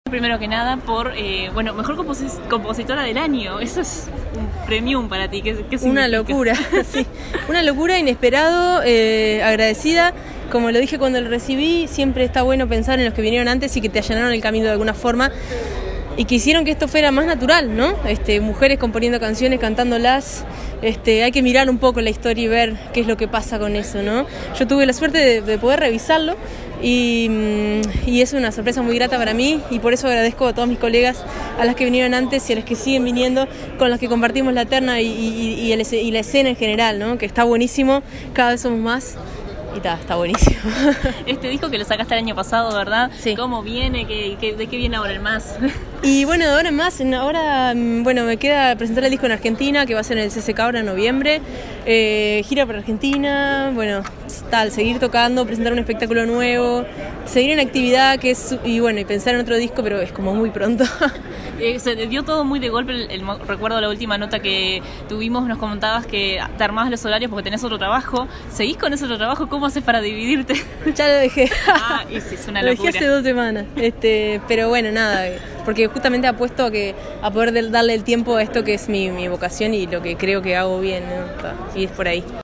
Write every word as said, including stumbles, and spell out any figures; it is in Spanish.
Primero que nada por, eh, bueno, mejor compos- compositora del año. Eso es un premium para ti. ¿Qué, qué significa? Una locura, sí. Una locura, inesperado, eh, agradecida. Como lo dije cuando lo recibí, siempre está bueno pensar en los que vinieron antes y que te allanaron el camino de alguna forma y que hicieron que esto fuera más natural, ¿no? Este, mujeres componiendo canciones, cantándolas. Este, hay que mirar un poco la historia y ver qué es lo que pasa con eso, ¿no? Yo tuve la suerte de, de poder revisarlo y, y es una sorpresa muy grata para mí y por eso agradezco a todos mis colegas, a las que vinieron antes y a las que siguen viniendo, con las que compartimos la terna y, y, y, el, y la escena en general, ¿no? Que está buenísimo, cada vez somos más. Y está, está buenísimo. Este disco que lo sacaste el año pasado, ¿verdad? Sí. ¿Cómo viene? ¿Qué, qué, ¿De qué viene ahora el más? Y bueno, ahora en más, ahora bueno, me queda presentar el disco en Argentina, que va a ser en el C C K ahora en noviembre. Eh, gira por Argentina, bueno, tal, seguir tocando, presentar un espectáculo nuevo, seguir en actividad, que es, y bueno, y pensar en otro disco, pero es como muy pronto. Eh, se dio todo muy de golpe. El, el, recuerdo la última nota que tuvimos, nos comentabas que te armabas los horarios porque tenés otro trabajo. ¿Seguís con ese otro trabajo? ¿Cómo haces para dividirte? Ya lo dejé. Ah, es, es una lo locura. Lo dejé hace dos semanas. Este, pero bueno, nada, porque justamente apuesto a que a poder darle el tiempo a esto que es mi, mi vocación y lo que creo que hago bien, ¿no? Y es por ahí.